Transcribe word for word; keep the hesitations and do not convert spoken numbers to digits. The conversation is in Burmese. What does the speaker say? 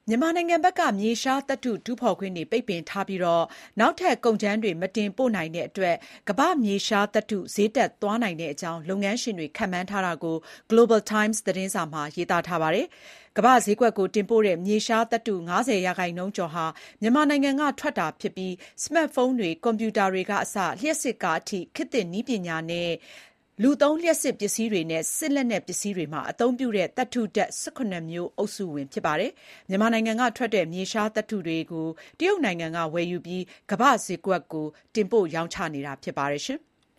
မြန်မာနိုင်ငံဘက်ကမြေရှားသတ္တုတူးဖော်ခွင့်တွေပိတ်ပင်ထားပြီးနောက်ထပ်ကုန်ကြမ်းတွေမတင်ပို့နိုင်တဲ့အတွက်ကမ္ဘာ့မြေရှားသတ္တုဈေးတက်သွားနိုင်တဲ့အကြောင်းလုပ်ငန်းရှင်တွေခန့်မှန်းထားတာကို Global Times သတင်းစာမှာရေးသားထားပါတယ်။ကမ္ဘာ့ဈေးကွက်ကိုတင်ပို့တဲ့မြေရှားသတ္တု ၅၀ ရာခိုင်နှုန်းကျော်ဟာမြန်မာနိုင်ငံကထွက်တာဖြစ်ပြီး စမတ်ဖုန်းတွေ၊ကွန်ပျူတာတွေကအစ လျှပ်စစ်ကားအထိခေတ်သစ်နည်းပညာနဲ့လူသုံးလျှပ်စစ်ပစ္စည်းတွေနဲ့စစ်လက်နက်ပစ္စည်းတွေမှာအသုံးပြုတဲ့သတ္တုဓာတ် ၁၇ မျိုးအုပ်စုဝင်ဖြစ်ပါတယ်။မြန်မာနိုင်ငံကထွက်တဲ့မြေရှားသတ္တုတွေကိုတရုတ်နိုင်ငံကဝယ်ယူပြီးကမ္ဘာ့ဈေးကွက်ကိုတင်ပို့ရောင်းချနေတာဖြစ်ပါတယ်။